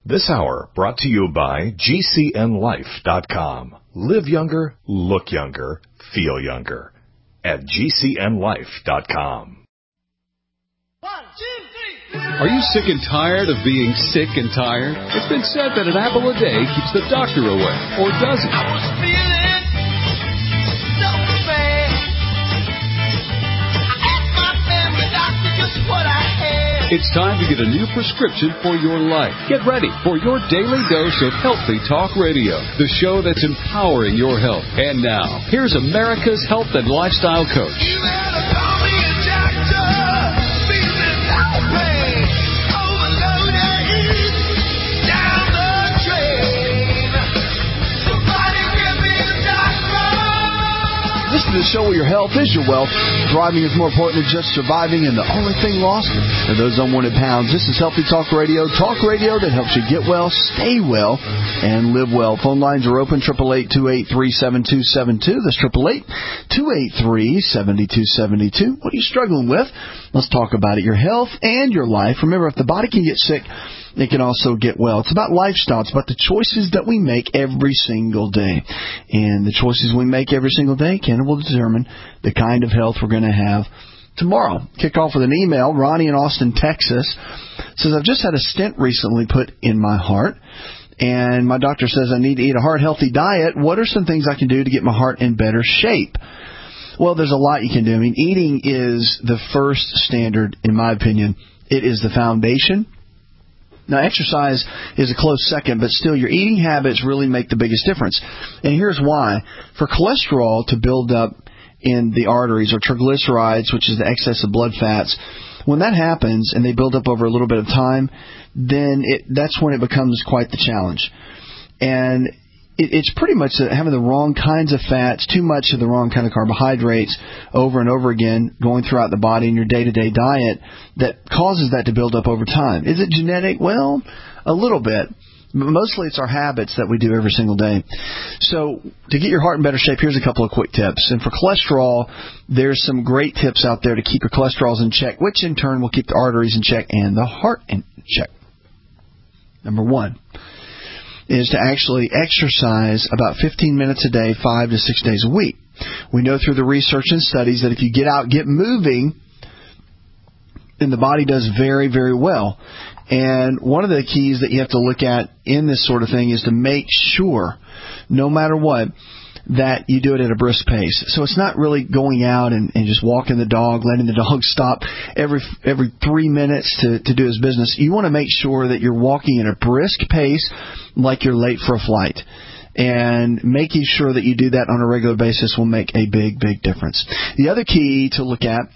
This hour brought to you by GCNLife.com. Live younger, look younger, feel younger. At GCNLife.com. 1, 2, 3. Are you sick and tired of being sick and tired? It's been said that an apple a day keeps the doctor away. Or does it? I was feeling so bad. I asked my family doctor just what I had. It's time to get a new prescription for your life. Get ready for your daily dose of Healthy Talk Radio, the show that's empowering your health. And now, here's America's health and lifestyle coach. You better call me a doctor. Feeling no pain. Overloaded. Down the drain. Somebody give me a doctor. Listen to the show where your health is your wealth. Thriving is more important than just surviving, and the only thing lost are those unwanted pounds. This is Healthy Talk Radio that helps you get well, stay well, and live well. Phone lines are open, 888-283-7272. That's 888-283-7272. What are you struggling with? Let's talk about it. Your health and your life. Remember, if the body can get sick, it can also get well. It's about lifestyle. It's about the choices that we make every single day. And the choices we make every single day will determine the kind of health we're going to have tomorrow. Kick off with an email. Ronnie in Austin, Texas says, I've just had a stent recently put in my heart, and my doctor says I need to eat a heart-healthy diet. What are some things I can do to get my heart in better shape? Well, there's a lot you can do. I mean, eating is the first standard, in my opinion. It is the foundation. Now, exercise is a close second, but still, your eating habits really make the biggest difference. And here's why. For cholesterol to build up in the arteries, or triglycerides, which is the excess of blood fats, when that happens and they build up over a little bit of time, then that's when it becomes quite the challenge. And it's pretty much having the wrong kinds of fats, too much of the wrong kind of carbohydrates over and over again going throughout the body in your day-to-day diet that causes that to build up over time. Is it genetic? Well, a little bit. But mostly it's our habits that we do every single day. So to get your heart in better shape, here's a couple of quick tips. And for cholesterol, there's some great tips out there to keep your cholesterols in check, which in turn will keep the arteries in check and the heart in check. Number one is to actually exercise about 15 minutes a day, 5 to 6 days a week. We know through the research and studies that if you get out, get moving, then the body does very, very well. And one of the keys that you have to look at in this sort of thing is to make sure, no matter what, that you do it at a brisk pace. So it's not really going out and just walking the dog, letting the dog stop every 3 minutes to do his business. You want to make sure that you're walking at a brisk pace like you're late for a flight. And making sure that you do that on a regular basis will make a big, big difference. The other key to look at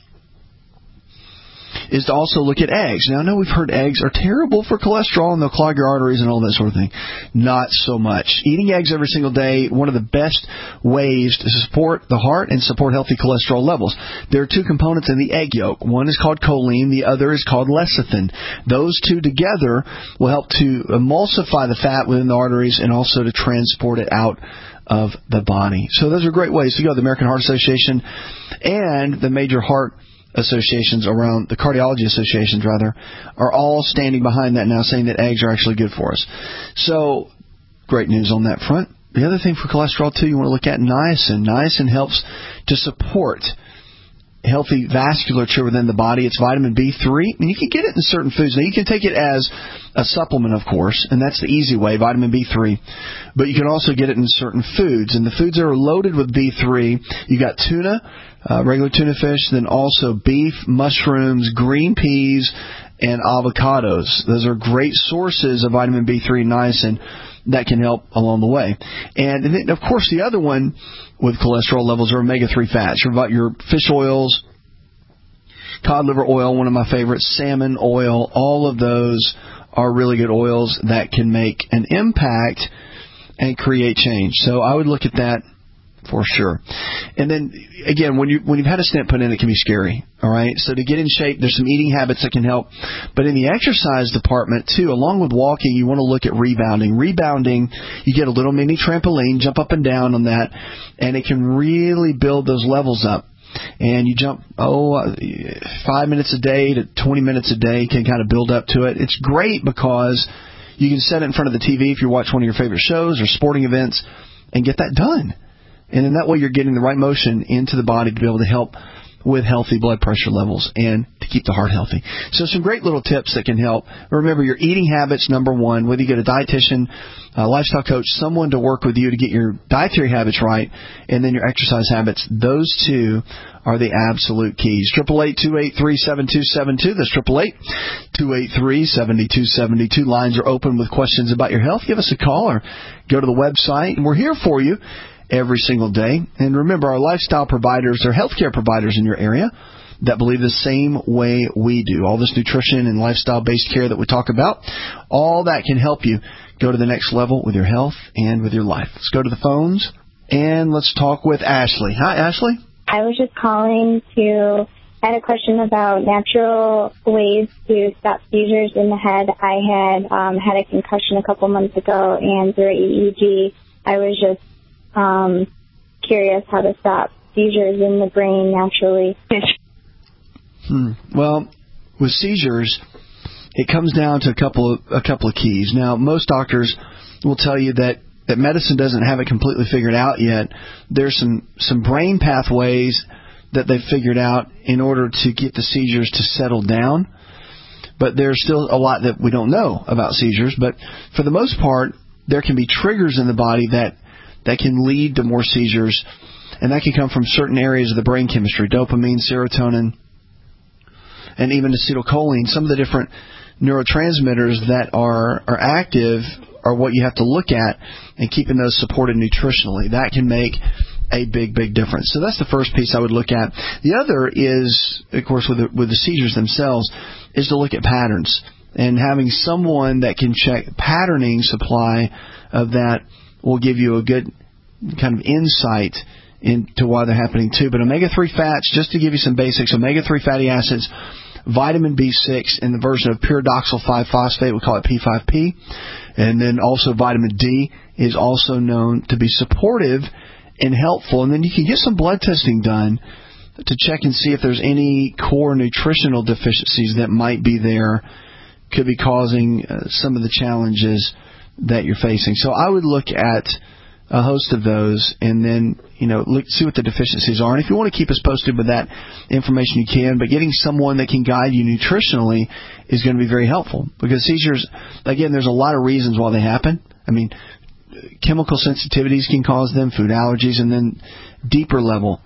is to also look at eggs. Now, I know we've heard eggs are terrible for cholesterol and they'll clog your arteries and all that sort of thing. Not so much. Eating eggs every single day, one of the best ways to support the heart and support healthy cholesterol levels. There are two components in the egg yolk. One is called choline, the other is called lecithin. Those two together will help to emulsify the fat within the arteries and also to transport it out of the body. So those are great ways to go. The American Heart Association and the major heart associations around, the cardiology associations rather, are all standing behind that now, saying that eggs are actually good for us. So, great news on that front. The other thing for cholesterol, too, you want to look at niacin. Niacin helps to support healthy vasculature within the body. It's vitamin B3, and you can get it in certain foods. Now, you can take it as a supplement, of course, and that's the easy way, vitamin B3. But you can also get it in certain foods, and the foods that are loaded with B3, you got tuna, regular tuna fish, then also beef, mushrooms, green peas, and avocados. Those are great sources of vitamin B3 and niacin that can help along the way. And then, of course, the other one with cholesterol levels are omega-3 fats. Your fish oils, cod liver oil, one of my favorites, salmon oil, all of those are really good oils that can make an impact and create change. So I would look at that for sure. And then, again, when you've had a stent put in, it can be scary, all right? So to get in shape, there's some eating habits that can help. But in the exercise department, too, along with walking, you want to look at rebounding. Rebounding, you get a little mini trampoline, jump up and down on that, and it can really build those levels up. And you jump, 5 minutes a day to 20 minutes a day can kind of build up to it. It's great because You can set it in front of the TV if you watch one of your favorite shows or sporting events and get that done. And in that way, you're getting the right motion into the body to be able to help with healthy blood pressure levels and to keep the heart healthy. So some great little tips that can help. Remember, your eating habits, number one, whether you get a dietitian, a lifestyle coach, someone to work with you to get your dietary habits right, and then your exercise habits, those two are the absolute keys. 888-283-7272. That's 888-283-7272. Lines are open with questions about your health. Give us a call or go to the website, and we're here for you every single day. And remember, our lifestyle providers are healthcare providers in your area that believe the same way we do. All this nutrition and lifestyle-based care that we talk about, all that can help you go to the next level with your health and with your life. Let's go to the phones, and let's talk with Ashley. Hi, Ashley. I was just calling to I had a question about natural ways to stop seizures in the head. I had had a concussion a couple months ago, and through EEG, I was just curious how to stop seizures in the brain naturally. Well, with seizures, it comes down to a couple of keys. Now, most doctors will tell you that medicine doesn't have it completely figured out yet. There's some brain pathways that they've figured out in order to get the seizures to settle down. But there's still a lot that we don't know about seizures. But for the most part, there can be triggers in the body that can lead to more seizures, and that can come from certain areas of the brain chemistry, dopamine, serotonin, and even acetylcholine. Some of the different neurotransmitters that are active are what you have to look at, and keeping those supported nutritionally. That can make a big, big difference. So that's the first piece I would look at. The other is, of course, with the seizures themselves, is to look at patterns. And having someone that can check patterning supply of that will give you a good kind of insight into why they're happening too. But omega-3 fats, just to give you some basics, omega-3 fatty acids, vitamin B6 in the version of pyridoxal 5-phosphate, we call it P5P, and then also vitamin D is also known to be supportive and helpful. And then you can get some blood testing done to check and see if there's any core nutritional deficiencies that might be there, could be causing some of the challenges that you're facing. So I would look at a host of those, and then see what the deficiencies are. And if you want to keep us posted with that information, you can. But getting someone that can guide you nutritionally is going to be very helpful, because seizures, again, there's a lot of reasons why they happen. I mean, chemical sensitivities can cause them, food allergies, and then deeper level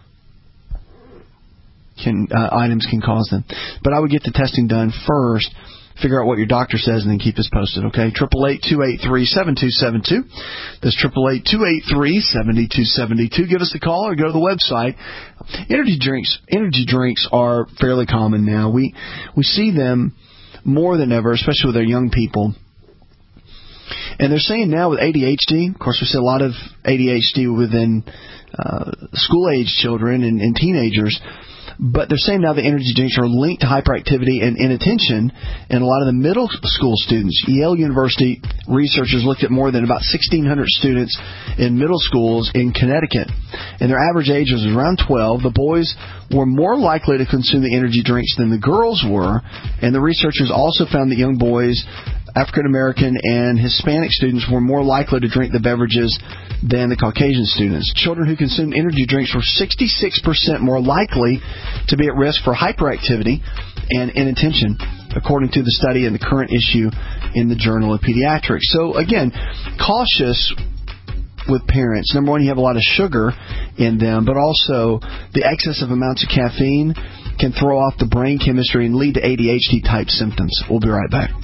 items can cause them. But I would get the testing done first, figure out what your doctor says, and then keep us posted, okay? 888-283-7272. That's 888-283-7272. Give us a call or go to the website. Energy drinks are fairly common now. We see them more than ever, especially with our young people. And they're saying now with ADHD, of course we see a lot of ADHD within school-age children and teenagers, but they're saying now the energy drinks are linked to hyperactivity and inattention in a lot of the middle school students. Yale University researchers looked at more than about 1,600 students in middle schools in Connecticut, and their average age was around 12. The boys were more likely to consume the energy drinks than the girls were, and the researchers also found that young boys, African American and Hispanic students, were more likely to drink the beverages than the Caucasian students. Children who consumed energy drinks were 66% more likely to be at risk for hyperactivity and inattention, according to the study in the current issue in the Journal of Pediatrics. So again, cautious with parents. Number one, you have a lot of sugar in them, but also the excessive amounts of caffeine can throw off the brain chemistry and lead to ADHD-type symptoms. We'll be right back.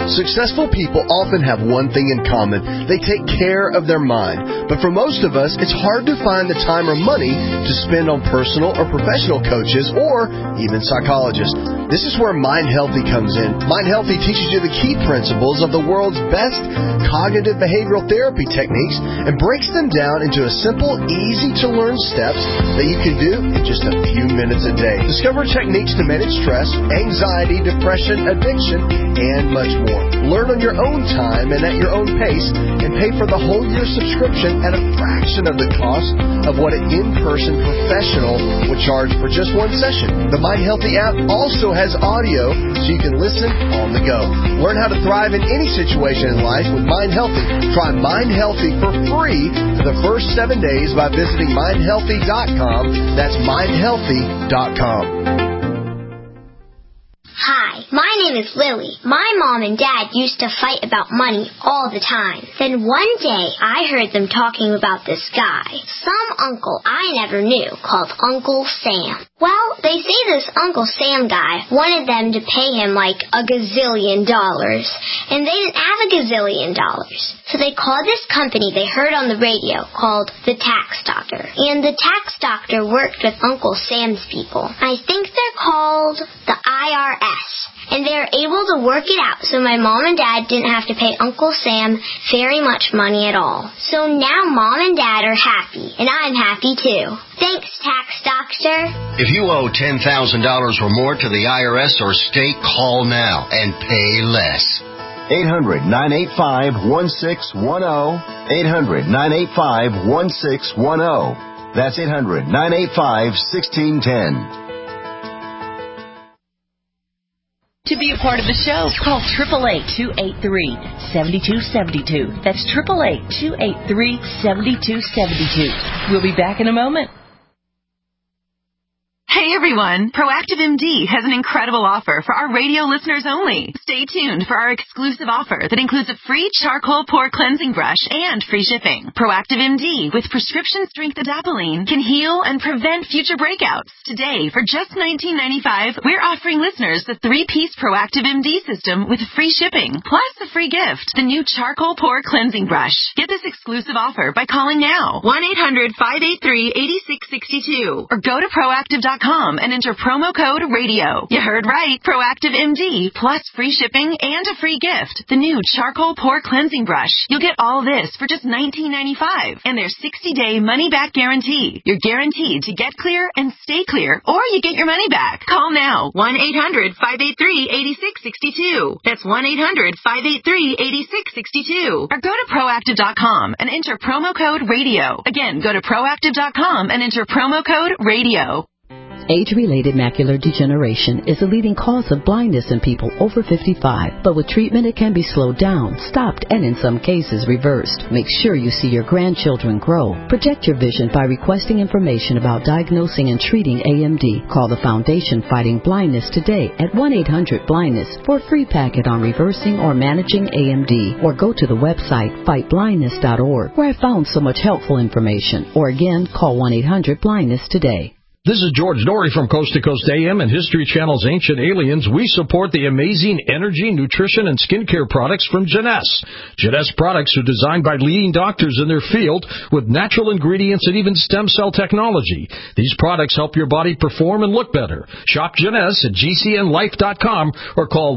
Successful people often have one thing in common. They take care of their mind. But for most of us, it's hard to find the time or money to spend on personal or professional coaches or even psychologists. This is where Mind Healthy comes in. Mind Healthy teaches you the key principles of the world's best cognitive behavioral therapy techniques and breaks them down into a simple, easy-to-learn steps that you can do in just a few minutes a day. Discover techniques to manage stress, anxiety, depression, addiction, and much more. Learn on your own time and at your own pace, and pay for the whole year subscription at a fraction of the cost of what an in-person professional would charge for just one session. The Mind Healthy app also has audio so you can listen on the go. Learn how to thrive in any situation in life with Mind Healthy. Try Mind Healthy for free for the first 7 days by visiting mindhealthy.com. That's mindhealthy.com. Hi, my name is Lily. My mom and dad used to fight about money all the time. Then one day, I heard them talking about this guy, some uncle I never knew, called Uncle Sam. Well, they say this Uncle Sam guy wanted them to pay him like $1 gazillion, and they didn't have $1 gazillion. So they called this company they heard on the radio called the Tax Doctor. And the Tax Doctor worked with Uncle Sam's people. I think they're called the IRS. And they were able to work it out so my mom and dad didn't have to pay Uncle Sam very much money at all. So now mom and dad are happy, and I'm happy too. Thanks, Tax Doctor. If you owe $10,000 or more to the IRS or state, call now and pay less. 800-985-1610. 800-985-1610. That's 800-985-1610. To be a part of the show, call 888-283-7272. That's 888-283-7272. We'll be back in a moment. Hey everyone, Proactive MD has an incredible offer for our radio listeners only. Stay tuned for our exclusive offer that includes a free charcoal pore cleansing brush and free shipping. Proactive MD with prescription strength adapalene can heal and prevent future breakouts. Today, for just $19.95, we're offering listeners the 3-piece Proactive MD system with free shipping, plus a free gift, the new charcoal pore cleansing brush. Get this exclusive offer by calling now, 1-800-583-8662, or go to proactive.com and enter promo code RADIO. You heard right. Proactive MD plus free shipping and a free gift. The new charcoal pore cleansing brush. You'll get all this for just $19.95 and their 60-day money-back guarantee. You're guaranteed to get clear and stay clear, or you get your money back. Call now. 1-800-583-8662. That's 1-800-583-8662. Or go to proactive.com and enter promo code RADIO. Again, go to proactive.com and enter promo code RADIO. Age-related macular degeneration is the leading cause of blindness in people over 55. But with treatment, it can be slowed down, stopped, and in some cases reversed. Make sure you see your grandchildren grow. Protect your vision by requesting information about diagnosing and treating AMD. Call the Foundation Fighting Blindness today at 1-800-BLINDNESS for a free packet on reversing or managing AMD. Or go to the website fightblindness.org, where I found so much helpful information. Or again, call 1-800-BLINDNESS today. This is George Dory from Coast to Coast AM and History Channel's Ancient Aliens. We support the amazing energy, nutrition, and skincare products from Jeunesse. Jeunesse products are designed by leading doctors in their field with natural ingredients and even stem cell technology. These products help your body perform and look better. Shop Jeunesse at GCNlife.com or call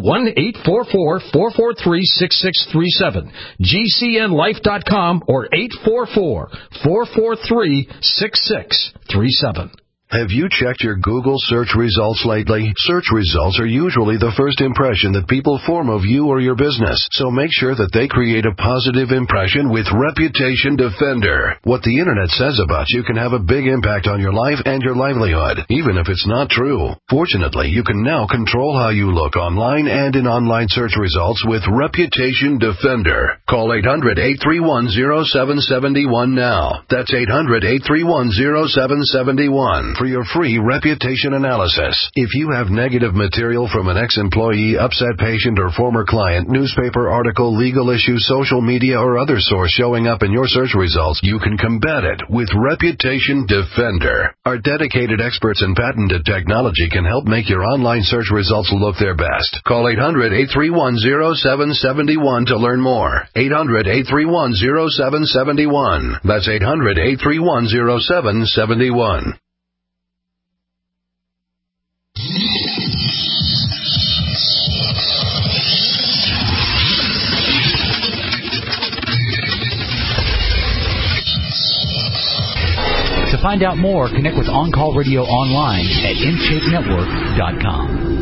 1-844-443-6637. GCNlife.com or 844-443-6637. Have you checked your Google search results lately? Search results are usually the first impression that people form of you or your business, so make sure that they create a positive impression with Reputation Defender. What the Internet says about you can have a big impact on your life and your livelihood, even if it's not true. Fortunately, you can now control how you look online and in online search results with Reputation Defender. Call 800-831-0771 now. That's 800-831-0771. for your free reputation analysis. If you have negative material from an ex-employee, upset patient, or former client, newspaper article, legal issue, social media, or other source showing up in your search results, you can combat it with Reputation Defender. Our dedicated experts in patented technology can help make your online search results look their best. Call 800-831-0771 to learn more. 800-831-0771. That's 800-831-0771. To find out more, connect with On Call Radio online at InShapeNetwork.com.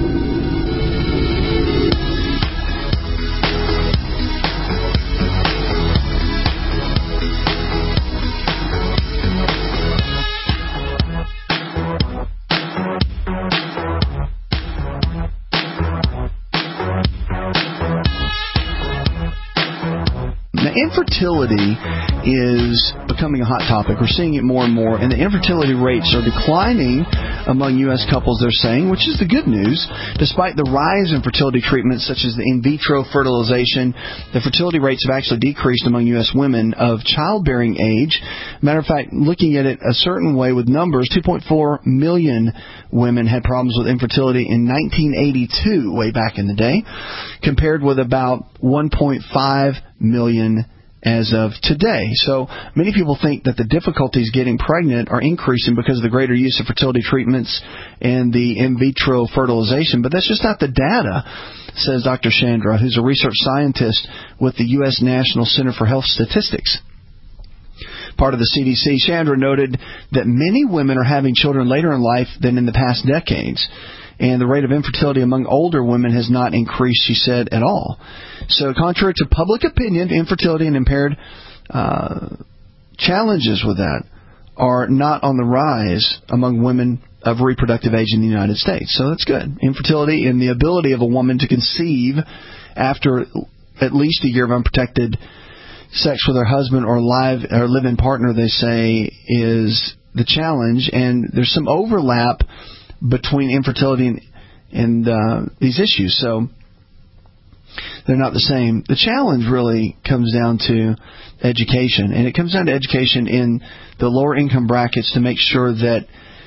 Infertility is becoming a hot topic. We're seeing it more and more, and the infertility rates are declining among U.S. couples, they're saying, which is the good news. Despite the rise in fertility treatments such as the in vitro fertilization, the fertility rates have actually decreased among U.S. women of childbearing age. Matter of fact, looking at it a certain way with numbers, 2.4 million women had problems with infertility in 1982, way back in the day, compared with about 1.5 million as of today. So many people think that the difficulties getting pregnant are increasing because of the greater use of fertility treatments and the in vitro fertilization. But that's just not the data, says Dr. Chandra, who's a research scientist with the U.S. National Center for Health Statistics, part of the CDC. Chandra noted that many women are having children later in life than in the past decades, and the rate of infertility among older women has not increased, she said, at all. So contrary to public opinion, infertility and impaired challenges with that are not on the rise among women of reproductive age in the United States. So that's good. Infertility and the ability of a woman to conceive after at least a year of unprotected sex with her husband or live-in partner, they say, is the challenge. And there's some overlap between infertility and these issues. So they're not the same. The challenge really comes down to education, and it comes down to education in the lower income brackets to make sure that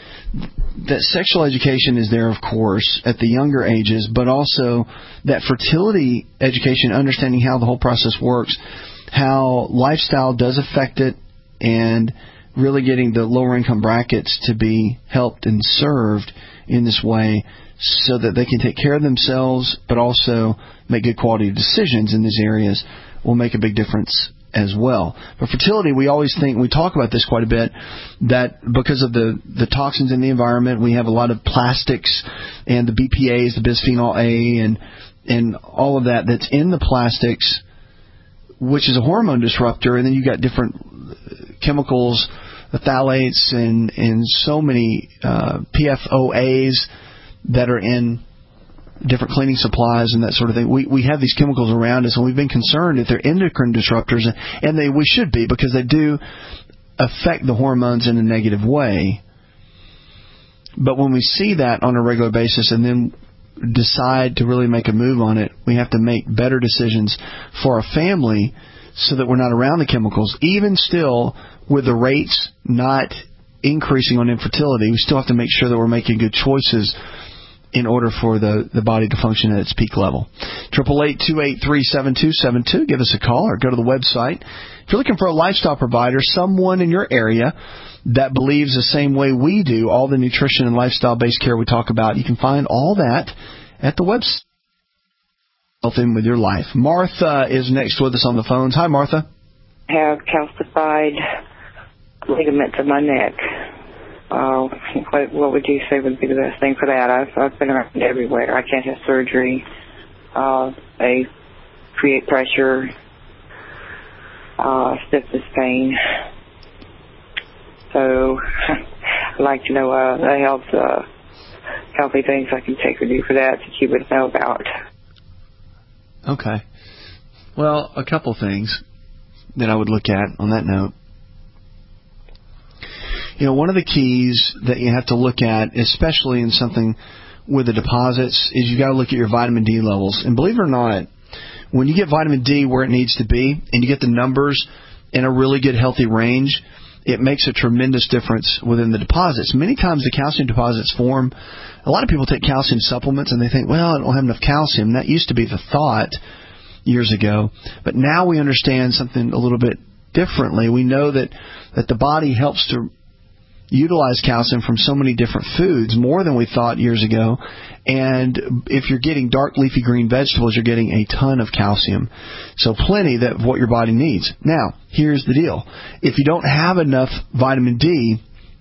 sexual education is there, of course, at the younger ages, but also that fertility education, understanding how the whole process works, how lifestyle does affect it, and really getting the lower income brackets to be helped and served in this way so that they can take care of themselves but also make good quality decisions in these areas will make a big difference as well. But fertility, we always think, we talk about this quite a bit, that because of the toxins in the environment, we have a lot of plastics and the BPAs, the bisphenol A, and all of that's in the plastics, which is a hormone disruptor, and then you've got different chemicals, phthalates, and so many PFOAs that are in different cleaning supplies and that sort of thing. We have these chemicals around us, and we've been concerned if they're endocrine disruptors, and we should be, because they do affect the hormones in a negative way. But when we see that on a regular basis and then decide to really make a move on it, we have to make better decisions for our family so that we're not around the chemicals. Even still, with the rates not increasing on infertility, we still have to make sure that we're making good choices in order for the body to function at its peak level. 888-283-7272. Give us a call or go to the website. If you're looking for a lifestyle provider, someone in your area that believes the same way we do, all the nutrition and lifestyle-based care we talk about, you can find all that at the website. Health in with your life. Martha is next with us on the phones. Hi, Martha. I have calcified ligaments in my neck. What would you say would be the best thing for that? I've been around everywhere. I can't have surgery. They create pressure, stiffness pain. So I'd like to know the healthy things I can take or do for that that you would know about. Okay. Well, a couple things that I would look at on that note. One of the keys that you have to look at, especially in something with the deposits, is you got to look at your vitamin D levels. And believe it or not, when you get vitamin D where it needs to be and you get the numbers in a really good, healthy range, it makes a tremendous difference within the deposits. Many times the calcium deposits form. A lot of people take calcium supplements and they think, well, I don't have enough calcium. That used to be the thought years ago. But now we understand something a little bit differently. We know that the body helps to utilize calcium from so many different foods, more than we thought years ago. And if you're getting dark leafy green vegetables, you're getting a ton of calcium. So plenty of what your body needs. Now, here's the deal. If you don't have enough vitamin D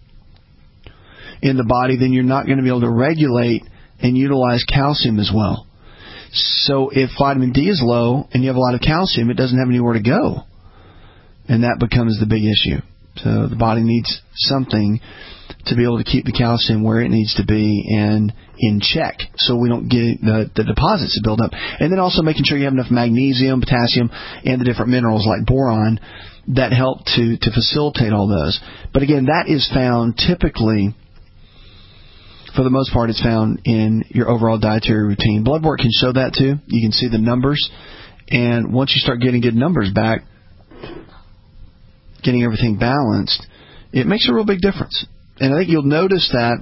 in the body, then you're not going to be able to regulate and utilize calcium as well. So if vitamin D is low and you have a lot of calcium, it doesn't have anywhere to go. And that becomes the big issue. So the body needs something to be able to keep the calcium where it needs to be and in check, so we don't get the deposits to build up. And then also making sure you have enough magnesium, potassium, and the different minerals like boron that help to facilitate all those. But again, that is found typically, for the most part, it's found in your overall dietary routine. Blood work can show that too. You can see the numbers. And once you start getting good numbers back, getting everything balanced, it makes a real big difference. And I think you'll notice that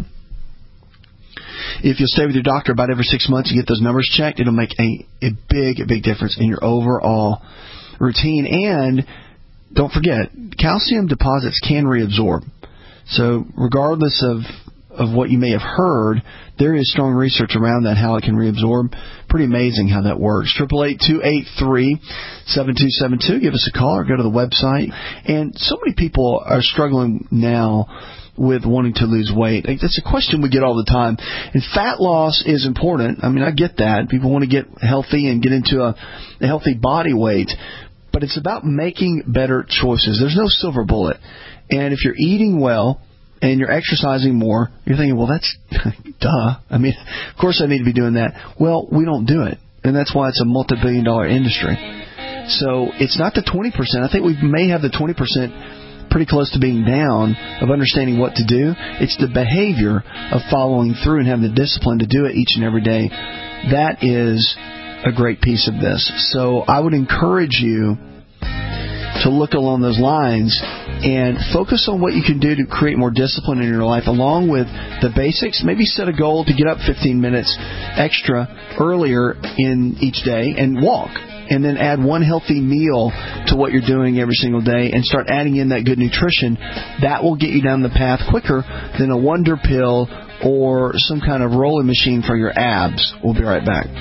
if you'll stay with your doctor about every 6 months and get those numbers checked, it'll make a big difference in your overall routine. And don't forget, calcium deposits can reabsorb. So regardless of what you may have heard, there is strong research around that, how it can reabsorb. Pretty amazing how that works. 888-283-7272. Give us a call or go to the website. And so many people are struggling now with wanting to lose weight. That's a question we get all the time. And fat loss is important. I mean, I get that. People want to get healthy and get into a healthy body weight. But it's about making better choices. There's no silver bullet. And if you're eating well and you're exercising more, you're thinking, well, that's duh. I mean, of course I need to be doing that. Well, we don't do it. And that's why it's a multi-billion-dollar industry. So it's not the 20%. I think we may have the 20% pretty close to being down of understanding what to do. It's the behavior of following through and having the discipline to do it each and every day. That is a great piece of this. So I would encourage you to look along those lines and focus on what you can do to create more discipline in your life, along with the basics. Maybe set a goal to get up 15 minutes extra earlier in each day and walk. And then add one healthy meal to what you're doing every single day and start adding in that good nutrition. That will get you down the path quicker than a wonder pill or some kind of rolling machine for your abs. We'll be right back.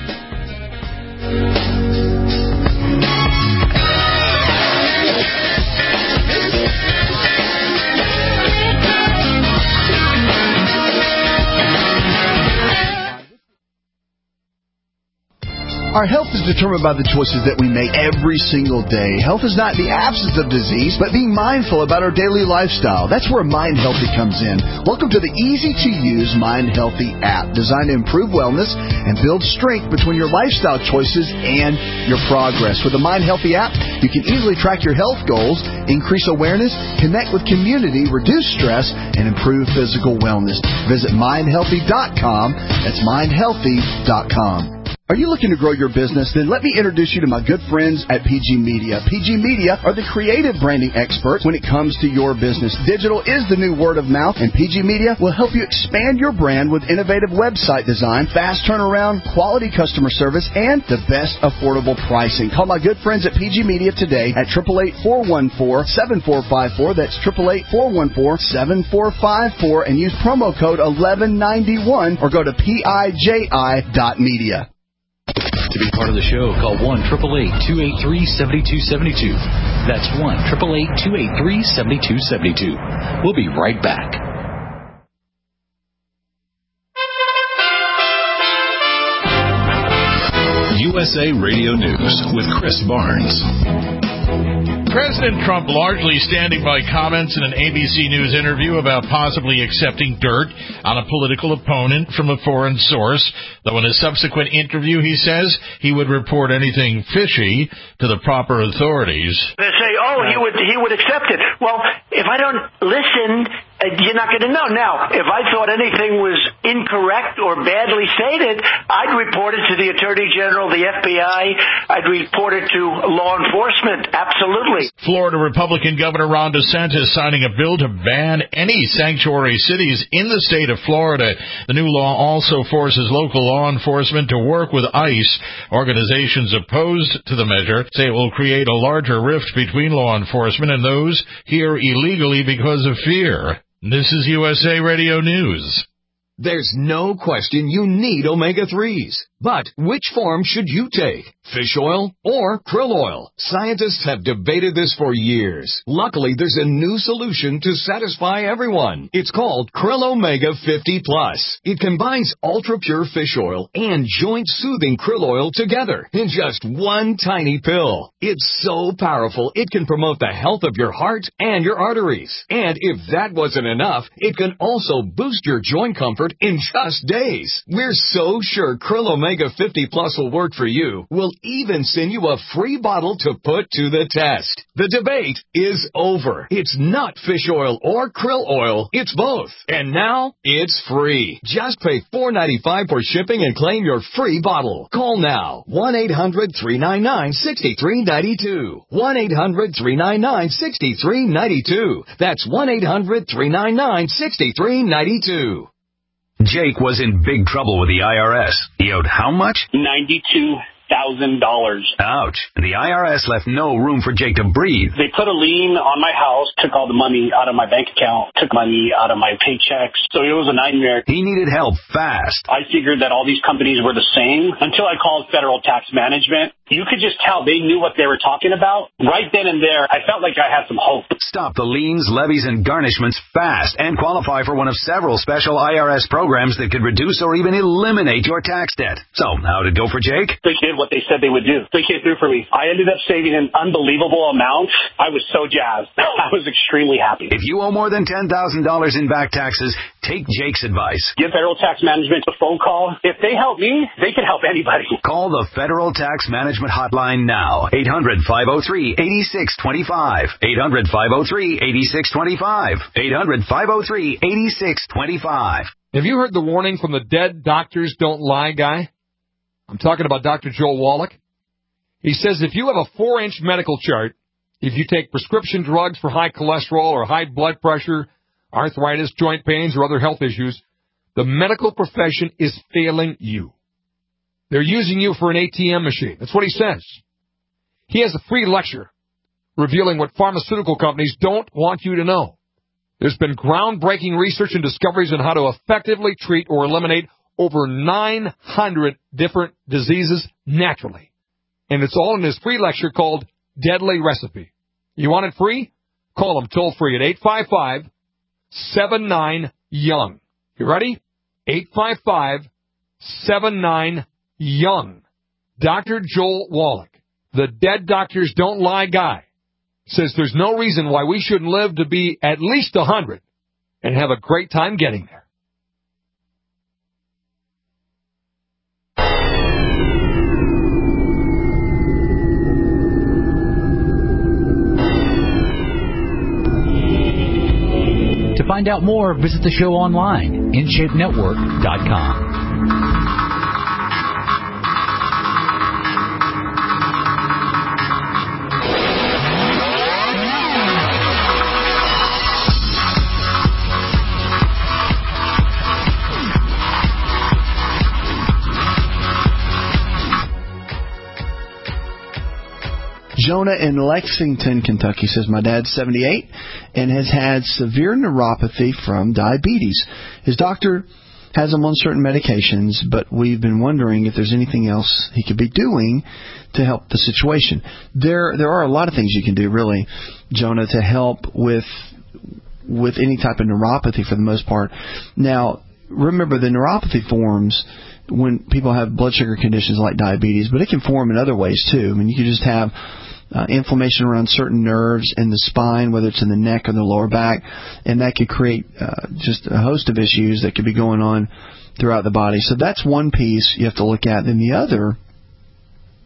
Our health is determined by the choices that we make every single day. Health is not the absence of disease, but being mindful about our daily lifestyle. That's where Mind Healthy comes in. Welcome to the easy-to-use Mind Healthy app, designed to improve wellness and build strength between your lifestyle choices and your progress. With the Mind Healthy app, you can easily track your health goals, increase awareness, connect with community, reduce stress, and improve physical wellness. Visit mindhealthy.com. That's mindhealthy.com. Are you looking to grow your business? Then let me introduce you to my good friends at PG Media. PG Media are the creative branding experts when it comes to your business. Digital is the new word of mouth, and PG Media will help you expand your brand with innovative website design, fast turnaround, quality customer service, and the best affordable pricing. Call my good friends at PG Media today at 888-414-7454. That's 888-414-7454, and use promo code 1191 or go to PIJI.media. To be part of the show, call 1-888-283-7272. That's 1-888-283-7272. We'll be right back. USA Radio News with Chris Barnes. President Trump largely standing by comments in an ABC News interview about possibly accepting dirt on a political opponent from a foreign source, though in a subsequent interview he says he would report anything fishy to the proper authorities. They say, he would accept it. Well, if I don't listen you're not going to know. Now, if I thought anything was incorrect or badly stated, I'd report it to the Attorney General, the FBI. I'd report it to law enforcement. Absolutely. Florida Republican Governor Ron DeSantis signing a bill to ban any sanctuary cities in the state of Florida. The new law also forces local law enforcement to work with ICE. Organizations opposed to the measure say it will create a larger rift between law enforcement and those here illegally because of fear. This is USA Radio News. There's no question you need omega-3s. But which form should you take? Fish oil or krill oil? Scientists have debated this for years. Luckily, there's a new solution to satisfy everyone. It's called Krill Omega 50 Plus. It combines ultra-pure fish oil and joint-soothing krill oil together in just one tiny pill. It's so powerful, it can promote the health of your heart and your arteries. And if that wasn't enough, it can also boost your joint comfort in just days. We're so sure Krill Omega 50 Plus will work for you. We'll even send you a free bottle to put to the test. The debate is over. It's not fish oil or krill oil. It's both. And now, it's free. Just pay $4.95 for shipping and claim your free bottle. Call now. 1-800-399-6392. 1-800-399-6392. That's 1-800-399-6392. Jake was in big trouble with the IRS. He owed how much? $92,000. Ouch. And the IRS left no room for Jake to breathe. They put a lien on my house, took all the money out of my bank account, took money out of my paychecks. So it was a nightmare. He needed help fast. I figured that all these companies were the same until I called Federal Tax Management. You could just tell they knew what they were talking about. Right then and there, I felt like I had some hope. Stop the liens, levies, and garnishments fast and qualify for one of several special IRS programs that could reduce or even eliminate your tax debt. So, how'd it go for Jake? They did what they said they would do. They came through for me. I ended up saving an unbelievable amount. I was so jazzed. I was extremely happy. If you owe more than $10,000 in back taxes, take Jake's advice. Give Federal Tax Management a phone call. If they help me, they can help anybody. Call the Federal Tax Management hotline now. 800-503-8625. 800-503-8625. 800-503-8625. Have you heard the warning from the Dead Doctors Don't Lie guy? I'm talking about Dr. Joel Wallach. He says if you have a 4-inch medical chart, if you take prescription drugs for high cholesterol or high blood pressure, arthritis, joint pains, or other health issues, the medical profession is failing you. They're using you for an ATM machine. That's what he says. He has a free lecture revealing what pharmaceutical companies don't want you to know. There's been groundbreaking research and discoveries on how to effectively treat or eliminate over 900 different diseases naturally. And it's all in his free lecture called Deadly Recipe. You want it free? Call him toll free at 855-79-YOUNG. You ready? 855-79-YOUNG. Dr. Joel Wallach, the Dead Doctors Don't Lie guy, says there's no reason why we shouldn't live to be at least 100 and have a great time getting there. To find out more, visit the show online, InShapeNetwork.com. Jonah in Lexington, Kentucky says, my dad's 78 and has had severe neuropathy from diabetes. His doctor has him on certain medications, but we've been wondering if there's anything else he could be doing to help the situation. There are a lot of things you can do, really, Jonah, to help with any type of neuropathy for the most part. Now, remember, the neuropathy forms when people have blood sugar conditions like diabetes, but it can form in other ways too. I mean, you could just have inflammation around certain nerves in the spine, whether it's in the neck or the lower back, and that could create just a host of issues that could be going on throughout the body. So that's one piece you have to look at. Then the other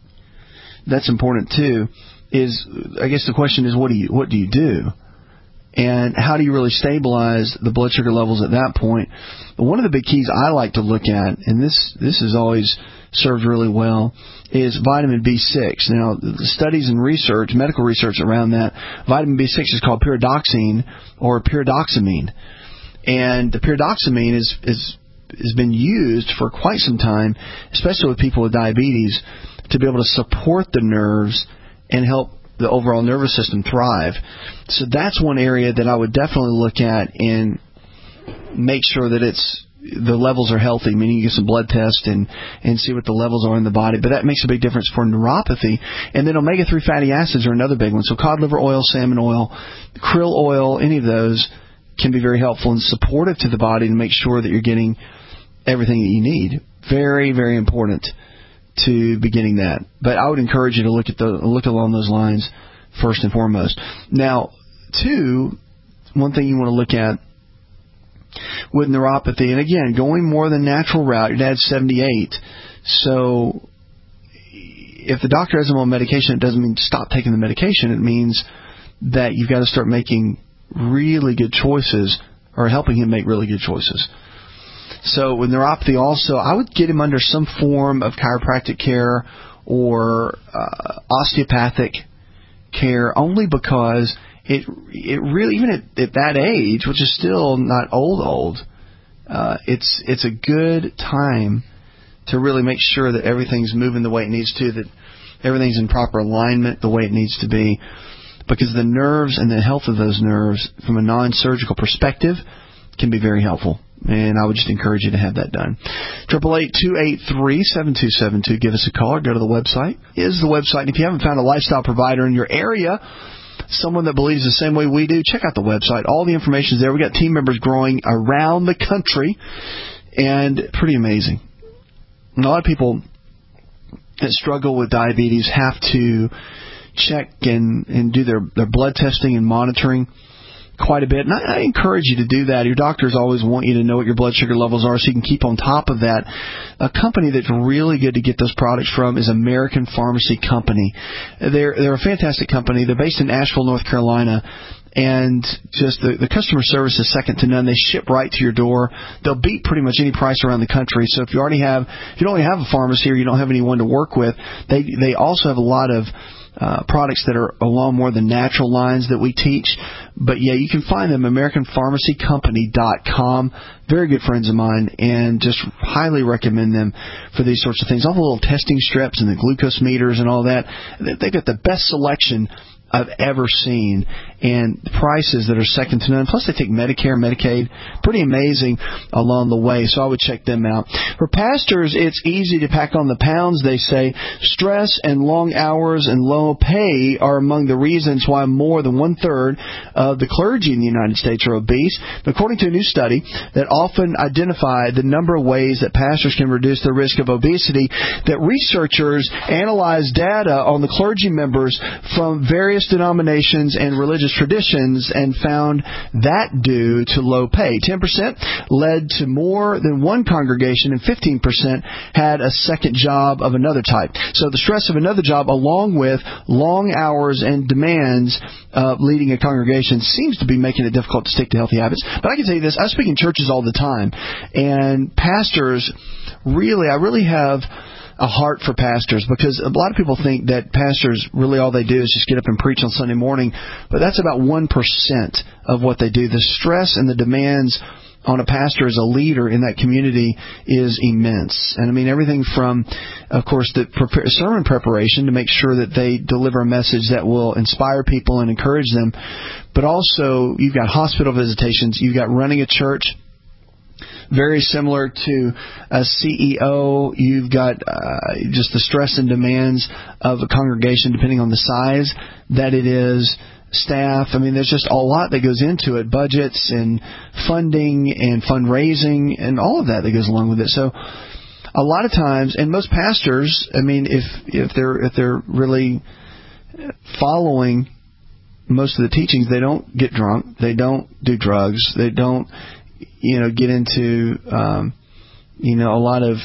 that's important too is, I guess the question is, what do you do? And how do you really stabilize the blood sugar levels at that point? One of the big keys I like to look at, and this has always served really well, is vitamin B6. Now, the studies and research, medical research around that, vitamin B6 is called pyridoxine or pyridoxamine. And the pyridoxamine has been used for quite some time, especially with people with diabetes, to be able to support the nerves and help the overall nervous system thrive. So that's one area that I would definitely look at and make sure that the levels are healthy, meaning you get some blood tests and see what the levels are in the body. But that makes a big difference for neuropathy. And then omega-3 fatty acids are another big one. So cod liver oil, salmon oil, krill oil, any of those can be very helpful and supportive to the body to make sure that you're getting everything that you need. Very, very important to be getting that. But I would encourage you to look along those lines first and foremost. Now, one thing you want to look at with neuropathy, and again, going more the natural route. Your dad's 78, so if the doctor has him on medication, it doesn't mean stop taking the medication. It means that you've got to start making really good choices, or helping him make really good choices. So with neuropathy also, I would get him under some form of chiropractic care or osteopathic care, only because it really, even at that age, which is still not old, it's a good time to really make sure that everything's moving the way it needs to, that everything's in proper alignment the way it needs to be, because the nerves and the health of those nerves from a non-surgical perspective can be very helpful. And I would just encourage you to have that done. 888-283-7272. Give us a call or go to the website. Is the website. And if you haven't found a lifestyle provider in your area, someone that believes the same way we do, check out the website. All the information is there. We've got team members growing around the country, and pretty amazing. And a lot of people that struggle with diabetes have to check and do their blood testing and monitoring quite a bit. And I encourage you to do that. Your doctors always want you to know what your blood sugar levels are so you can keep on top of that. A company that's really good to get those products from is American Pharmacy Company. They're a fantastic company. They're based in Asheville, North Carolina. And just the customer service is second to none. They ship right to your door. They'll beat pretty much any price around the country. So if you don't only have a pharmacy or you don't have anyone to work with, they also have a lot of products that are along more the natural lines that we teach. But yeah, you can find them, AmericanPharmacyCompany.com. Very good friends of mine, and just highly recommend them for these sorts of things. All the little testing strips and the glucose meters and all that. They've got the best selection I've ever seen, and prices that are second to none. Plus, they take Medicare, Medicaid. Pretty amazing along the way, so I would check them out. For pastors, it's easy to pack on the pounds, they say. Stress and long hours and low pay are among the reasons why more than one-third of the clergy in the United States are obese. According to a new study that often identified the number of ways that pastors can reduce their risk of obesity, that researchers analyzed data on the clergy members from various denominations and religious traditions and found that due to low pay. 10% led to more than one congregation, and 15% had a second job of another type. So the stress of another job, along with long hours and demands of leading a congregation, seems to be making it difficult to stick to healthy habits. But I can tell you this, I speak in churches all the time, and pastors, I really have a heart for pastors, because a lot of people think that pastors, really all they do is just get up and preach on Sunday morning, but that's about 1% of what they do. The stress and the demands on a pastor as a leader in that community is immense. And I mean, everything from, of course, the sermon preparation to make sure that they deliver a message that will inspire people and encourage them, but also you've got hospital visitations, you've got running a church. Very similar to a CEO, you've got just the stress and demands of a congregation, depending on the size that it is, staff. I mean, there's just a lot that goes into it, budgets and funding and fundraising and all of that goes along with it. So a lot of times, and most pastors, I mean, if they're really following most of the teachings, they don't get drunk, they don't do drugs, they don't get into, a lot of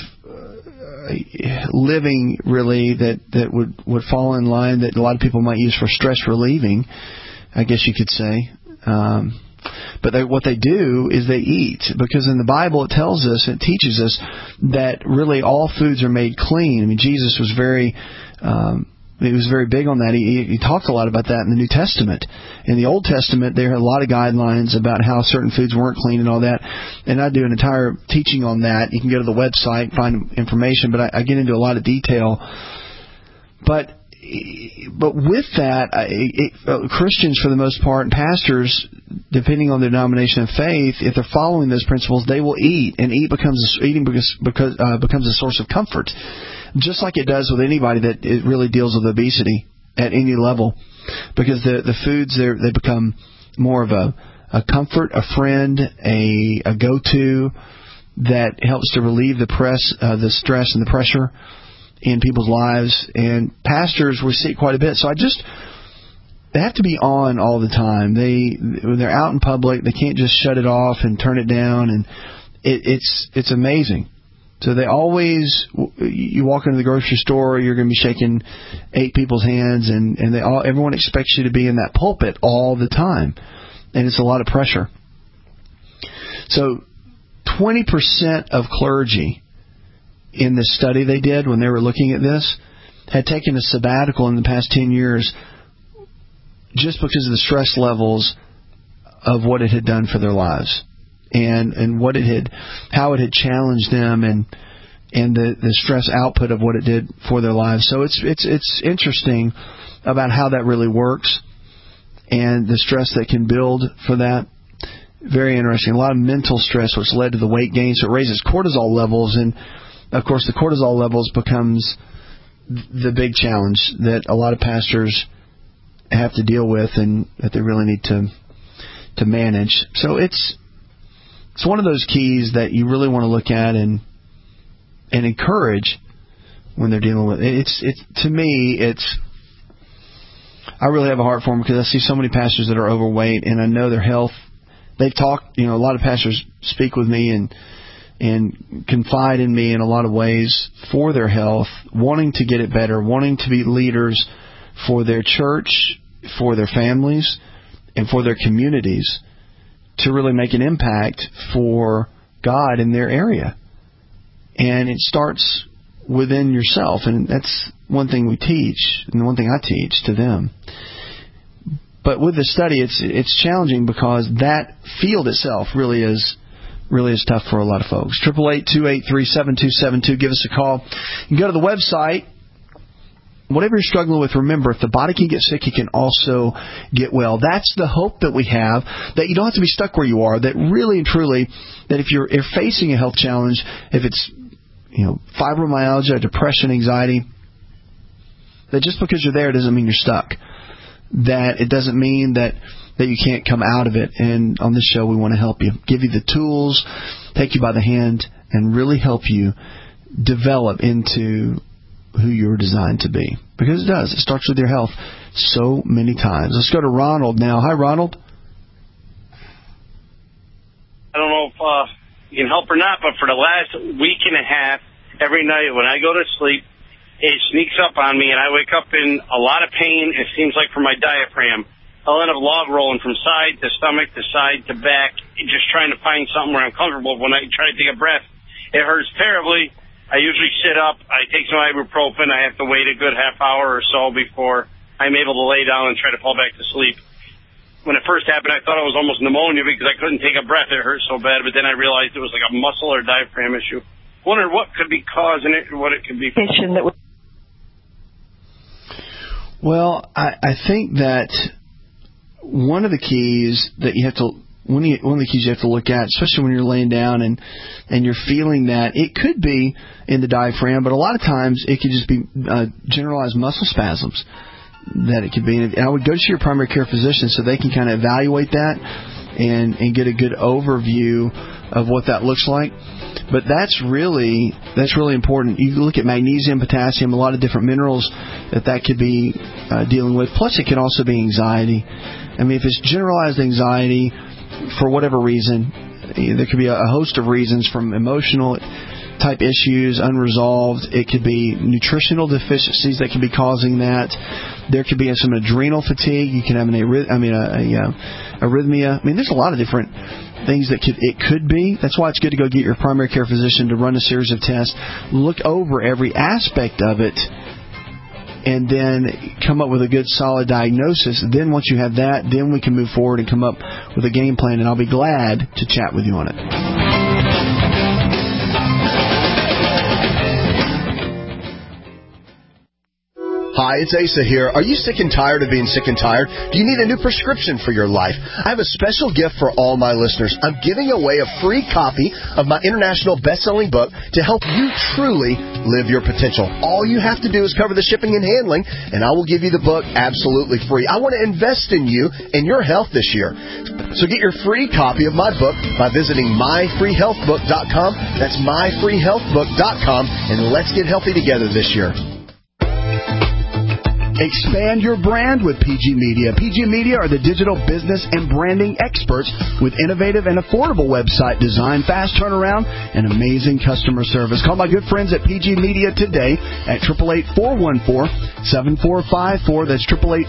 living, really, that would fall in line that a lot of people might use for stress relieving, I guess you could say. But what they do is they eat, because in the Bible it tells us, it teaches us that really all foods are made clean. I mean, Jesus was very big on that. He talked a lot about that in the New Testament. In the Old Testament, there are a lot of guidelines about how certain foods weren't clean and all that. And I do an entire teaching on that. You can go to the website, find information, but I get into a lot of detail. But with that, Christians, for the most part, and pastors, depending on their denomination of faith, if they're following those principles, they will eat, and eating becomes a source of comfort, just like it does with anybody that it really deals with obesity at any level, because the foods they become more of a comfort, a friend, a go-to that helps to relieve the stress and the pressure in people's lives. And pastors, we see it quite a bit. So they have to be on all the time. When they're out in public, they can't just shut it off and turn it down. And it's amazing. So they always, you walk into the grocery store, you're going to be shaking 8 people's hands, and everyone expects you to be in that pulpit all the time. And it's a lot of pressure. So 20% of clergy in the study they did when they were looking at this had taken a sabbatical in the past 10 years just because of the stress levels of what it had done for their lives, and how it had challenged them, and the stress output of what it did for their lives. So it's interesting about how that really works, and the stress that can build for that. Very interesting. A lot of mental stress, which led to the weight gain. So it raises cortisol levels, and of course, the cortisol levels becomes the big challenge that a lot of pastors have to deal with, and that they really need to manage. So it's one of those keys that you really want to look at and encourage when they're dealing with it. To me, I really have a heart for them, because I see so many pastors that are overweight, and I know their health. They've talked, a lot of pastors speak with me and confide in me in a lot of ways for their health, wanting to get it better, wanting to be leaders for their church, for their families, and for their communities, to really make an impact for God in their area. And it starts within yourself, and that's one thing we teach, and one thing I teach to them. But with the study, it's challenging, because that field itself really is tough for a lot of folks. 888-283-7272. Give us a call. You can go to the website. Whatever you're struggling with, remember, if the body can get sick, it can also get well. That's the hope that we have, that you don't have to be stuck where you are, that really and truly, that if you're facing a health challenge, if it's fibromyalgia, depression, anxiety, that just because you're there doesn't mean you're stuck. That it doesn't mean that you can't come out of it. And on this show, we want to help you, give you the tools, take you by the hand, and really help you develop into who you're designed to be. Because it does. It starts with your health so many times. Let's go to Ronald now. Hi, Ronald. I don't know if you can help or not, but for the last week and a half, every night when I go to sleep, it sneaks up on me, and I wake up in a lot of pain, it seems like, for my diaphragm. I'll end up log rolling from side to stomach to side to back, just trying to find something where I'm comfortable. When I try to take a breath, it hurts terribly. I usually sit up. I take some ibuprofen. I have to wait a good half hour or so before I'm able to lay down and try to fall back to sleep. When it first happened, I thought it was almost pneumonia because I couldn't take a breath. It hurt so bad, but then I realized it was like a muscle or diaphragm issue. Wondered what could be causing it and what it could be. Well, I think that one of the keys that you have to one of the keys you have to look at, especially when you're laying down and you're feeling that, it could be in the diaphragm, but a lot of times it could just be generalized muscle spasms that it could be. And I would go to your primary care physician so they can kind of evaluate that and get a good overview of what that looks like. But that's really important. You look at magnesium, potassium, a lot of different minerals that could be dealing with. Plus, it can also be anxiety. I mean, if it's generalized anxiety for whatever reason, there could be a host of reasons, from emotional type issues unresolved. It could be nutritional deficiencies that could be causing that. There could be some adrenal fatigue. You can have arrhythmia. I mean, there's a lot of different things that it could be. That's why it's good to go get your primary care physician to run a series of tests, look over every aspect of it, and then come up with a good solid diagnosis. Then once you have that, then we can move forward and come up with a game plan, and I'll be glad to chat with you on it. Hi, it's Asa here. Are you sick and tired of being sick and tired? Do you need a new prescription for your life? I have a special gift for all my listeners. I'm giving away a free copy of my international best-selling book to help you truly live your potential. All you have to do is cover the shipping and handling, and I will give you the book absolutely free. I want to invest in you and your health this year. So get your free copy of my book by visiting myfreehealthbook.com. That's myfreehealthbook.com, and let's get healthy together this year. Expand your brand with PG Media. PG Media are the digital business and branding experts with innovative and affordable website design, fast turnaround, and amazing customer service. Call my good friends at PG Media today at 888-414-7454. That's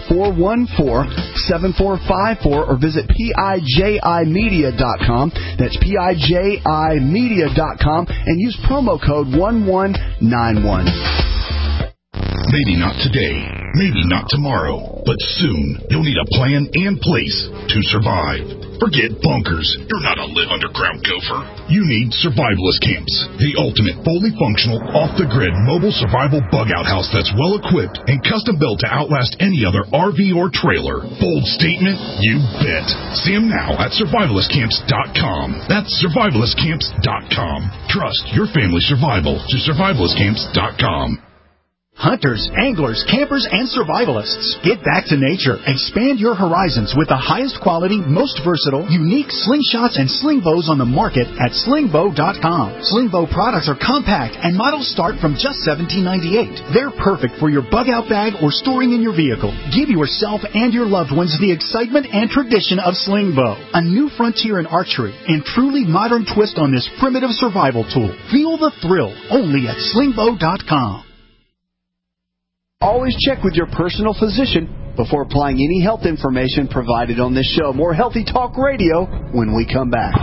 888-414-7454, or visit PIJImedia.com. That's PIJImedia.com, and use promo code 1191. Maybe not today, maybe not tomorrow, but soon you'll need a plan and place to survive. Forget bunkers. You're not a live underground gopher. You need survivalist camps, the ultimate fully functional, off-the-grid mobile survival bug-out house that's well-equipped and custom-built to outlast any other RV or trailer. Bold statement? You bet. See them now at survivalistcamps.com. That's survivalistcamps.com. Trust your family's survival to survivalistcamps.com. Hunters, anglers, campers, and survivalists. Get back to nature. Expand your horizons with the highest quality, most versatile, unique slingshots and sling bows on the market at slingbow.com. Slingbow products are compact and models start from just $17.98. They're perfect for your bug-out bag or storing in your vehicle. Give yourself and your loved ones the excitement and tradition of Slingbow, a new frontier in archery and truly modern twist on this primitive survival tool. Feel the thrill only at slingbow.com. Always check with your personal physician before applying any health information provided on this show. More Healthy Talk Radio when we come back.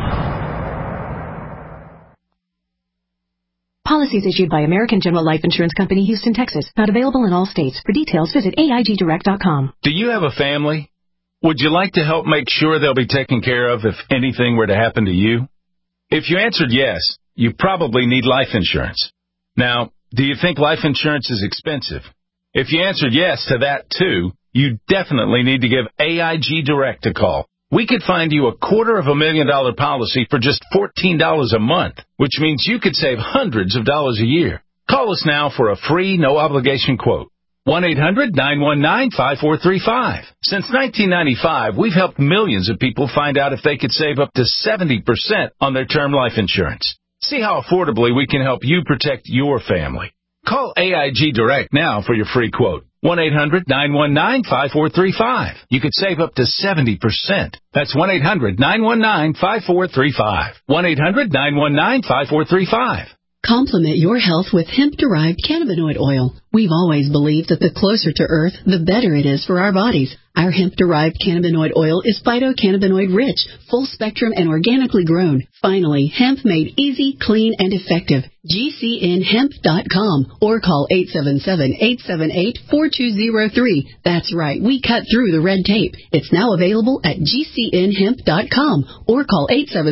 Policies issued by American General Life Insurance Company, Houston, Texas. Not available in all states. For details, visit AIGdirect.com. Do you have a family? Would you like to help make sure they'll be taken care of if anything were to happen to you? If you answered yes, you probably need life insurance. Now, do you think life insurance is expensive? If you answered yes to that, too, you definitely need to give AIG Direct a call. We could find you a $250,000 policy for just $14 a month, which means you could save hundreds of dollars a year. Call us now for a free, no-obligation quote. 1-800-919-5435. Since 1995, we've helped millions of people find out if they could save up to 70% on their term life insurance. See how affordably we can help you protect your family. Call AIG Direct now for your free quote. 1-800-919-5435. You could save up to 70%. That's 1-800-919-5435. 1-800-919-5435. Complement your health with hemp-derived cannabinoid oil. We've always believed that the closer to Earth, the better it is for our bodies. Our hemp-derived cannabinoid oil is phytocannabinoid-rich, full-spectrum, and organically grown. Finally, hemp made easy, clean, and effective. GCNhemp.com or call 877-878-4203. That's right, we cut through the red tape. It's now available at GCNhemp.com or call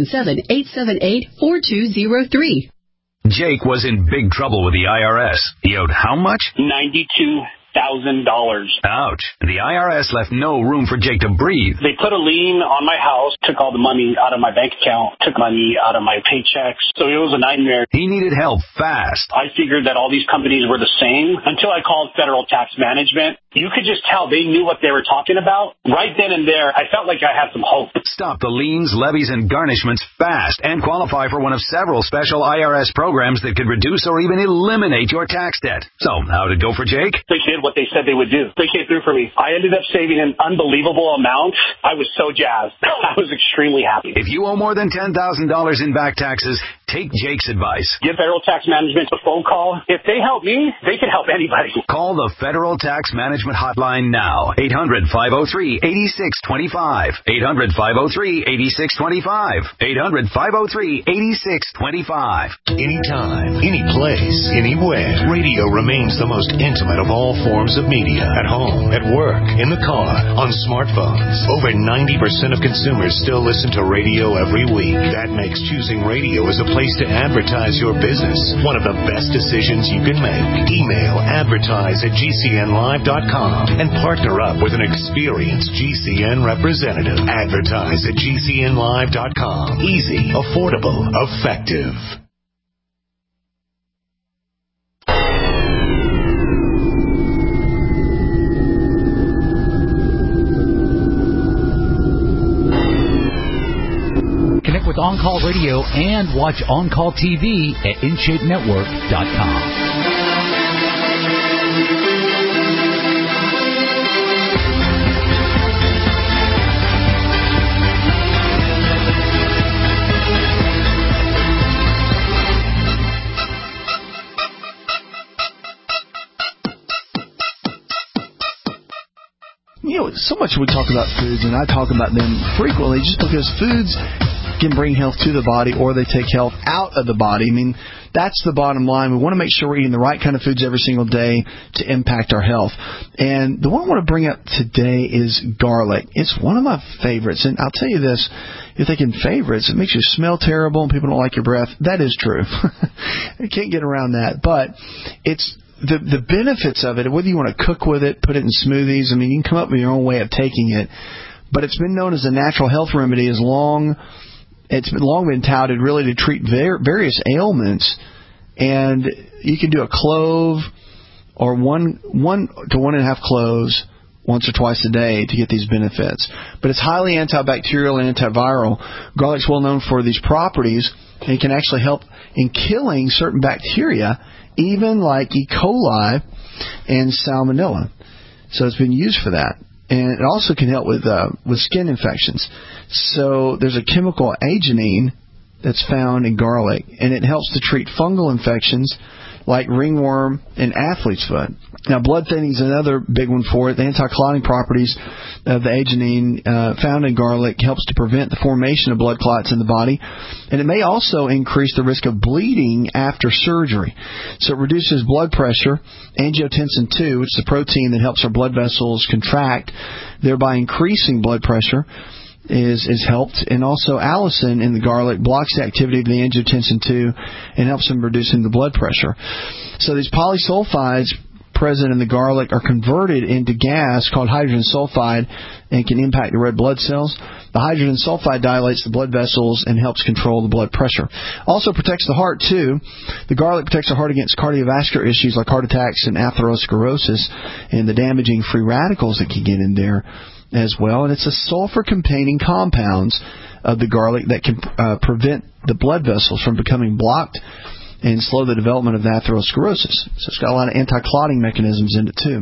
877-878-4203. Jake was in big trouble with the IRS. He owed how much? $92,000. Ouch. The IRS left no room for Jake to breathe. They put a lien on my house, took all the money out of my bank account, took money out of my paychecks. So it was a nightmare. He needed help fast. I figured that all these companies were the same until I called Federal Tax Management. You could just tell they knew what they were talking about. Right then and there, I felt like I had some hope. Stop the liens, levies, and garnishments fast and qualify for one of several special IRS programs that could reduce or even eliminate your tax debt. So, how did it go for Jake? They did what they said they would do. They came through for me. I ended up saving an unbelievable amount. I was so jazzed. I was extremely happy. If you owe more than $10,000 in back taxes, Take Jake's advice. Give Federal Tax Management a phone call. If they help me, they can help anybody. Call the Federal Tax Management Hotline now. 800-503-8625. 800-503-8625. 800-503-8625. Anytime, any place, anywhere. Radio remains the most intimate of all forms of media. At home, at work, in the car, on smartphones. Over 90% of consumers still listen to radio every week. That makes choosing radio as a place to advertise your business one of the best decisions you can make. Email advertise@gcnlive.com and partner up with an experienced GCN representative. Advertise@gcnlive.com. Easy, affordable, effective. Connect with On Call Radio and watch On Call TV at InShapeNetwork.com. So much we talk about foods, and I talk about them frequently just because foods can bring health to the body or they take health out of the body. I mean, that's the bottom line. We want to make sure we're eating the right kind of foods every single day to impact our health. And the one I want to bring up today is garlic. It's one of my favorites. And I'll tell you this, you're thinking favorites, it makes you smell terrible and people don't like your breath. That is true. You can't get around that. But it's the benefits of it, whether you want to cook with it, put it in smoothies, I mean, you can come up with your own way of taking it. But it's been known as a natural health remedy it's long been touted really to treat various ailments. And you can do a clove or 1 to 1.5 cloves once or twice a day to get these benefits. But it's highly antibacterial and antiviral. Garlic's well known for these properties, and it can actually help in killing certain bacteria, even like E. coli and salmonella. So it's been used for that. And it also can help with skin infections. So there's a chemical agenine that's found in garlic, and it helps to treat fungal infections like ringworm and athlete's foot. Now, blood thinning is another big one for it. The anti-clotting properties of the agenine found in garlic helps to prevent the formation of blood clots in the body, and it may also increase the risk of bleeding after surgery. So it reduces blood pressure. Angiotensin II, which is a protein that helps our blood vessels contract, thereby increasing blood pressure, is helped. And also allicin in the garlic blocks the activity of the angiotensin II and helps in reducing the blood pressure. So these polysulfides present in the garlic are converted into gas called hydrogen sulfide and can impact the red blood cells. The hydrogen sulfide dilates the blood vessels and helps control the blood pressure. Also protects the heart, too. The garlic protects the heart against cardiovascular issues like heart attacks and atherosclerosis and the damaging free radicals that can get in there as well. And it's a sulfur-containing compounds of the garlic that can prevent the blood vessels from becoming blocked and slow the development of atherosclerosis. So it's got a lot of anti-clotting mechanisms in it, too.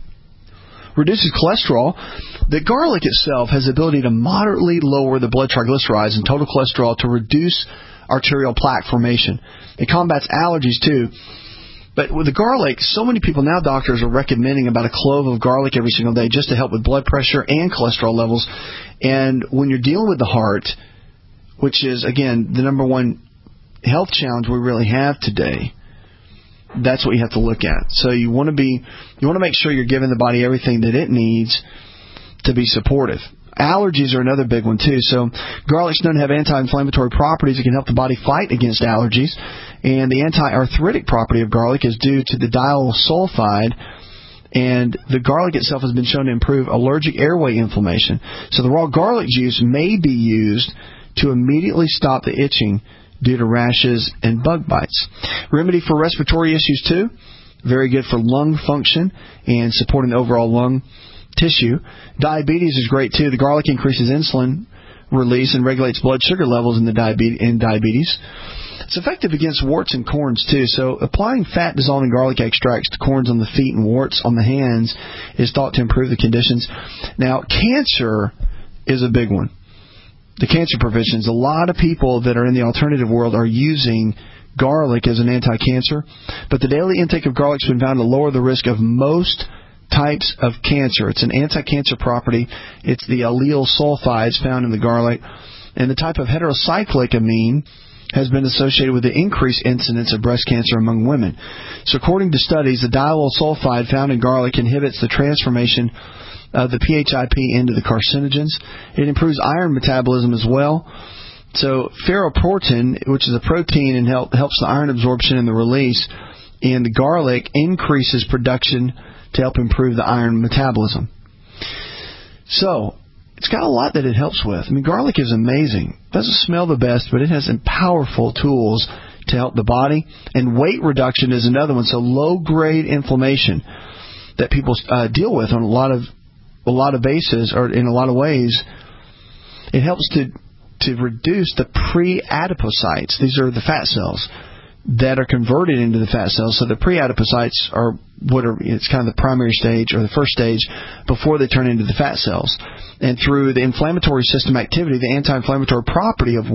Reduces cholesterol. The garlic itself has the ability to moderately lower the blood triglycerides and total cholesterol to reduce arterial plaque formation. It combats allergies, too. But with the garlic, so many people now, doctors are recommending about a clove of garlic every single day just to help with blood pressure and cholesterol levels. And when you're dealing with the heart, which is, again, the number one health challenge we really have today, that's what you have to look at. So you want to make sure you're giving the body everything that it needs to be supportive. Allergies are another big one, too. So garlic's known to have anti-inflammatory properties that can help the body fight against allergies. And the anti-arthritic property of garlic is due to the diol sulfide. And the garlic itself has been shown to improve allergic airway inflammation. So the raw garlic juice may be used to immediately stop the itching due to rashes and bug bites. Remedy for respiratory issues, too. Very good for lung function and supporting the overall lung tissue. Diabetes is great, too. The garlic increases insulin release and regulates blood sugar levels in diabetes. It's effective against warts and corns, too. So applying fat-dissolving garlic extracts to corns on the feet and warts on the hands is thought to improve the conditions. Now, cancer is a big one. the cancer preventions. A lot of people that are in the alternative world are using garlic as an anti-cancer, but the daily intake of garlic has been found to lower the risk of most types of cancer. It's an anti-cancer property. It's the allyl sulfides found in the garlic, and the type of heterocyclic amine has been associated with the increased incidence of breast cancer among women. So according to studies, the diallyl sulfide found in garlic inhibits the transformation of the PHIP into the carcinogens. It improves iron metabolism as well. So ferroportin, which is a protein and helps the iron absorption and the release in the garlic, increases production to help improve the iron metabolism. So it's got a lot that it helps with. I mean, garlic is amazing. It doesn't smell the best, but it has some powerful tools to help the body. And weight reduction is another one. So low-grade inflammation that people deal with on a lot of bases, or in a lot of ways, it helps to reduce the pre-adipocytes. These are the fat cells that are converted into the fat cells. So the pre-adipocytes are it's kind of the primary stage or the first stage before they turn into the fat cells. And through the inflammatory system activity, the anti-inflammatory property of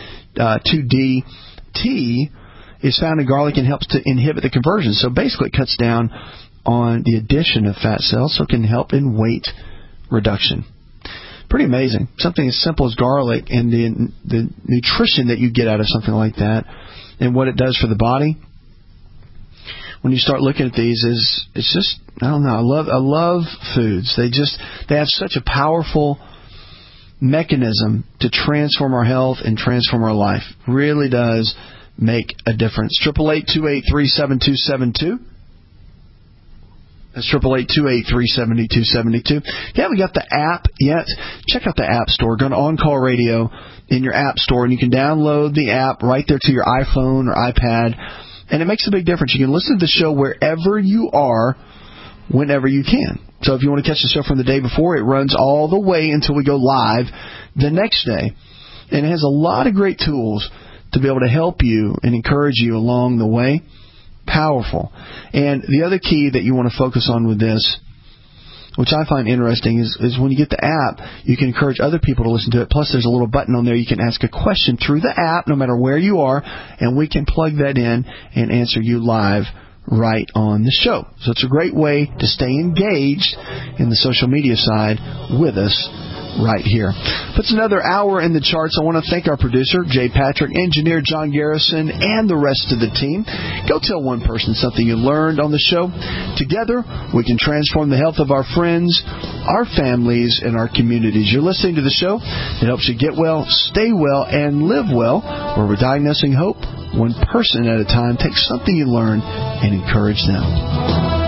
1,2-DT is found in garlic and helps to inhibit the conversion. So basically it cuts down on the addition of fat cells, so it can help in weight reduction. Pretty amazing. Something as simple as garlic and the nutrition that you get out of something like that and what it does for the body. When you start looking at these, it's just, I don't know, I love foods. They have such a powerful mechanism to transform our health and transform our life. Really does make a difference. 888-283-7272. That's 888-283-7272. If you haven't got the app yet, check out the App Store. Go to On Call Radio in your App Store, and you can download the app right there to your iPhone or iPad, and it makes a big difference. You can listen to the show wherever you are, whenever you can. So if you want to catch the show from the day before, it runs all the way until we go live the next day. And it has a lot of great tools to be able to help you and encourage you along the way. Powerful. And the other key that you want to focus on with this, which I find interesting, is when you get the app, you can encourage other people to listen to it. Plus, there's a little button on there you can ask a question through the app, no matter where you are, and we can plug that in and answer you live right on the show. So it's a great way to stay engaged in the social media side with us right here. Puts another hour in the charts. I want to thank our producer, Jay Patrick, engineer John Garrison, and the rest of the team. Go tell one person something you learned on the show. Together, we can transform the health of our friends, our families, and our communities. You're listening to the show that helps you get well, stay well, and live well, where we're diagnosing hope one person at a time. Take something you learn and encourage them.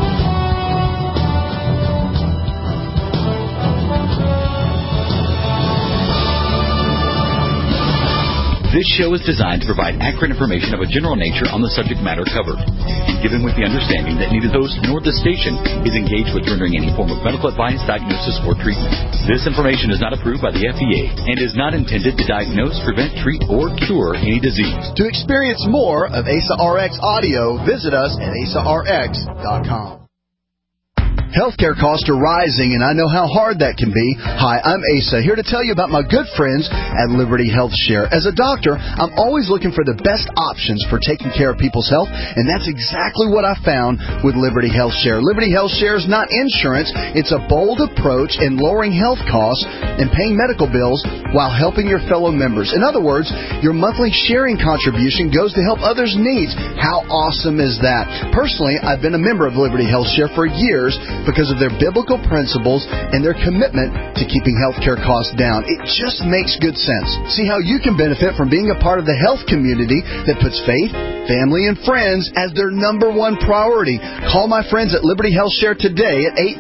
This show is designed to provide accurate information of a general nature on the subject matter covered, and given with the understanding that neither the host nor the station is engaged with rendering any form of medical advice, diagnosis, or treatment. This information is not approved by the FDA and is not intended to diagnose, prevent, treat, or cure any disease. To experience more of Asa RX audio, visit us at asarx.com. Healthcare costs are rising, and I know how hard that can be. Hi, I'm Asa, here to tell you about my good friends at Liberty Health Share. As a doctor, I'm always looking for the best options for taking care of people's health, and that's exactly what I found with Liberty Health Share. Liberty Health Share is not insurance. It's a bold approach in lowering health costs and paying medical bills while helping your fellow members. In other words, your monthly sharing contribution goes to help others' needs. How awesome is that? Personally, I've been a member of Liberty Health Share for years, because of their biblical principles and their commitment to keeping healthcare costs down. It just makes good sense. See how you can benefit from being a part of the health community that puts faith, family, and friends as their number one priority. Call my friends at Liberty Health Share today at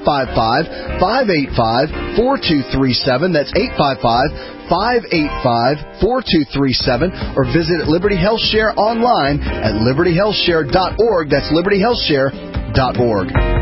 855-585-4237. That's 855-585-4237, or visit Liberty Health Share online at libertyhealthshare.org. That's libertyhealthshare.org.